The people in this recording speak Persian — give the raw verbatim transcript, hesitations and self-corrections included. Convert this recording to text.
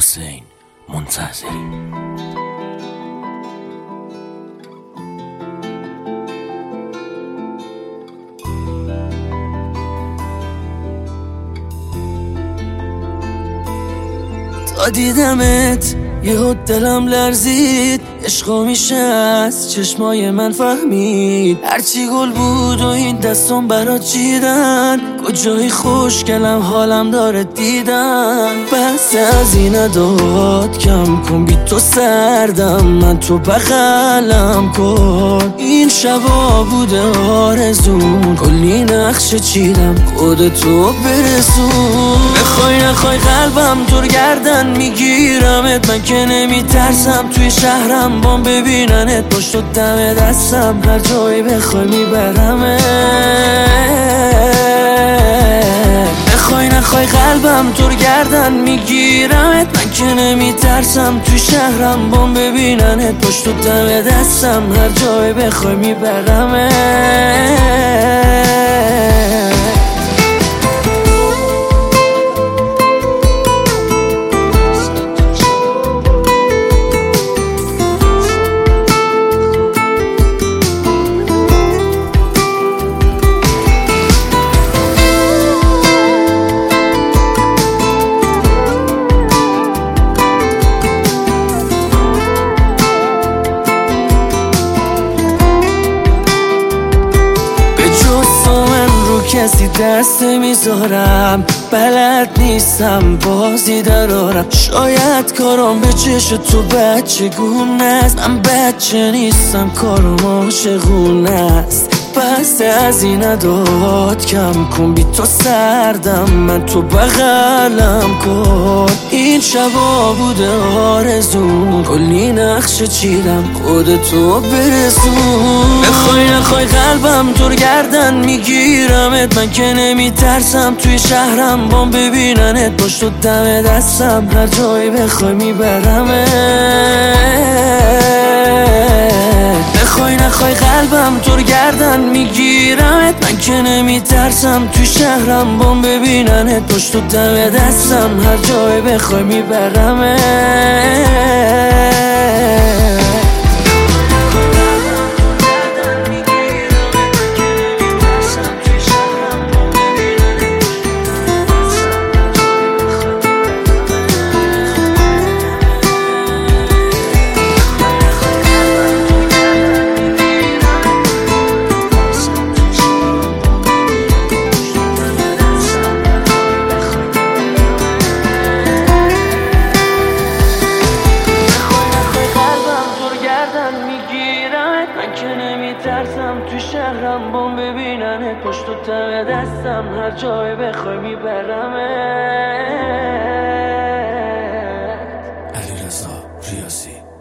حسین منتظری. تا دیدمت یهو دلم لرزید، عشقا میشه از چشمای من فهمید. هرچی گل بود و این دستم برات چیدن، کجایی خوشگلم حالم داره دیدن. بس از این اداد کم کن، بی تو سردم، من تو بغلم کن. این شبا بوده آرزون، کلی نقشه چیدم خودتو برسون. بخوای نخوای قلبم دور گردن میگیرمت، من که نمیترسم توی شهرم بام ببیننت. پشت و دم دستم هر جایی بخوای میبرمت. بخوای نخوای قلبم دور گردن میگیرمت، من که نمیترسم توی شهرم بام ببیننت. پشت و دم دستم هر جایی بخوای میبرمت. کسی دست میذارم، بلد نیستم بازی درارم. شاید کارم به چش تو بچه گونه است، من بچه نیستم کارم عاشقونه است. بس از این اداد کم کن، بی تو سردم، من تو بغلم کن. این شبا بوده آرزون، کلی نقشه چیدم خودتو برسون. بخوای نخوای قلبم دور گردن میگیرمت، من که نمیترسم توی شهرم بام ببیننت. پشت و دم دستم هر جایی بخوای میبرمت. بخوای نخوای قلبم دور گردن میگیرمت، من که نمیترسم توی شهرم بام ببیننت. پشت و دم دستم هر جایی بخوای میبرمت. من که نمیترسم توی شهرم بام ببیننت. پشت و دم دستم هر جای بخوای میبرمت. علیرضا ریاضی.